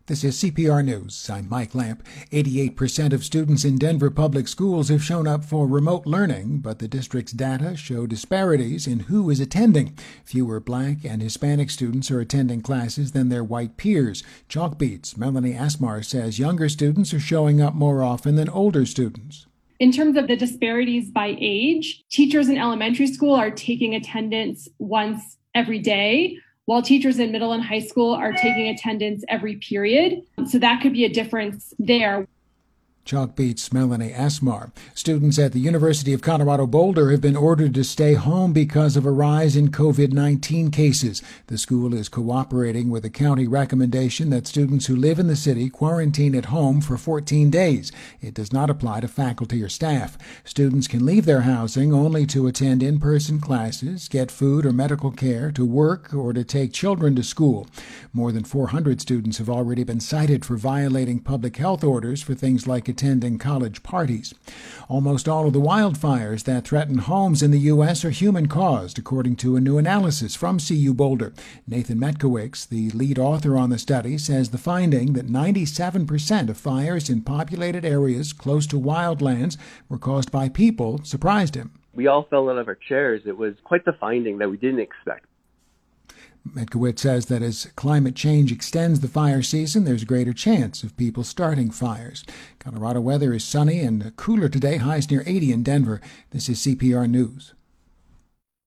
This is CPR News. I'm Mike Lamp. 88% of students in Denver public schools have shown up for remote learning, but the district's data show disparities in who is attending. Fewer Black and Hispanic students are attending classes than their white peers. Chalkbeat's Melanie Asmar says younger students are showing up more often than older students. In terms of the disparities by age, teachers in elementary school are taking attendance once every day, while teachers in middle and high school are taking attendance every period. So that could be a difference there. Chalkbeat's Melanie Asmar. Students at the University of Colorado Boulder have been ordered to stay home because of a rise in COVID-19 cases. The school is cooperating with a county recommendation that students who live in the city quarantine at home for 14 days. It does not apply to faculty or staff. Students can leave their housing only to attend in-person classes, get food or medical care, to work, or to take children to school. More than 400 students have already been cited for violating public health orders for things like attending college parties. Almost all of the wildfires that threaten homes in the U.S. are human-caused, according to a new analysis from CU Boulder. Nathan Metkowicz, the lead author on the study, says the finding that 97% of fires in populated areas close to wildlands were caused by people surprised him. We all fell out of our chairs. It was quite the finding that we didn't expect. Metkowicz says that as climate change extends the fire season, there's a greater chance of people starting fires. Colorado weather is sunny and cooler today, highs near 80 in Denver. This is CPR News.